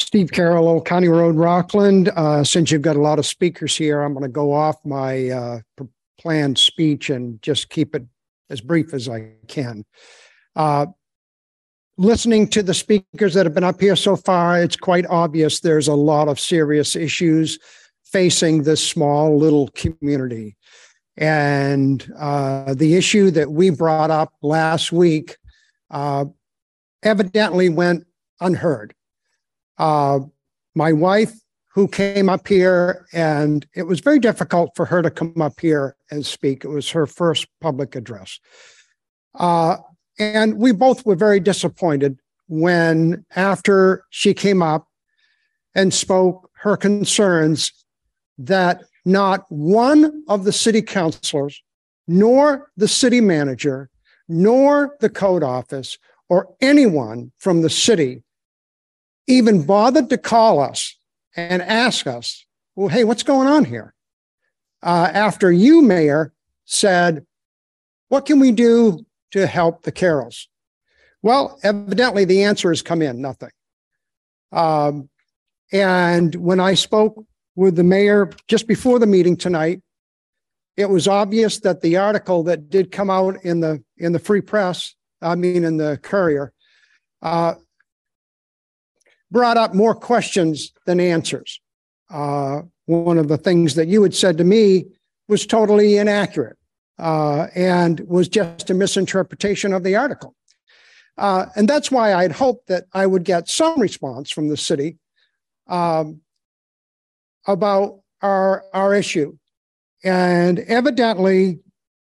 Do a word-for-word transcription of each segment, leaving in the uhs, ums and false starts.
Steve Carroll, Old County Road, Rockland. Uh, since you've got a lot of speakers here, I'm going to go off my uh, planned speech and just keep it as brief as I can. Uh, listening to the speakers that have been up here so far, it's quite obvious there's a lot of serious issues facing this small little community. And uh, the issue that we brought up last week uh, evidently went unheard. Uh, my wife, who came up here, and it was very difficult for her to come up here and speak. It was her first public address. Uh, and we both were very disappointed when, after she came up and spoke her concerns, that not one of the city councilors, nor the city manager, nor the code office, or anyone from the city even bothered to call us and ask us, well, hey, what's going on here? Uh, after you, Mayor, said, what can we do to help the Carrolls? Well, evidently the answer has come in, nothing. Um, and when I spoke with the mayor just before the meeting tonight, it was obvious that the article that did come out in the in the Free Press, I mean in the Courier, uh, brought up more questions than answers. Uh, one of the things that you had said to me was totally inaccurate uh, and was just a misinterpretation of the article. Uh, and that's why I'd hoped that I would get some response from the city um, about our, our issue. And evidently,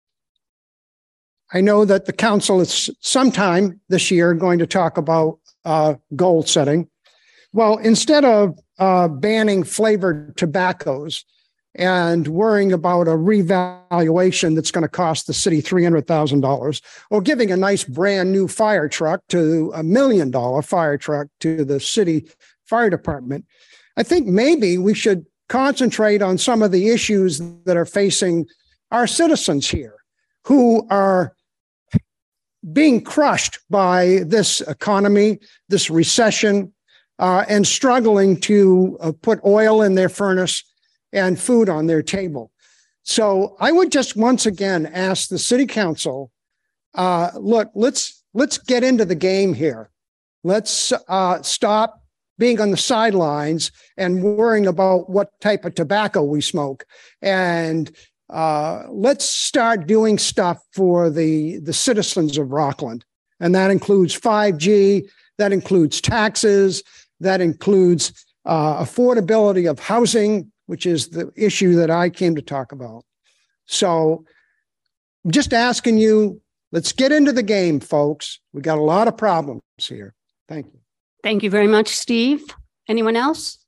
I know that the council is sometime this year going to talk about uh, goal setting. Well, instead of uh, banning flavored tobaccos and worrying about a revaluation that's going to cost the city three hundred thousand dollars, or giving a nice brand new fire truck to a million dollar fire truck to the city fire department, I think maybe we should concentrate on some of the issues that are facing our citizens here, who are being crushed by this economy, this recession, Uh, and struggling to uh, put oil in their furnace and food on their table. So I would just once again ask the city council, uh, look, let's let's get into the game here. Let's uh, stop being on the sidelines and worrying about what type of tobacco we smoke. And uh, let's start doing stuff for the, the citizens of Rockland. And that includes five G, that includes taxes, that includes uh, affordability of housing, which is the issue that I came to talk about. So just asking you, let's get into the game, folks. We got a lot of problems here. Thank you. Thank you very much, Steve. Anyone else?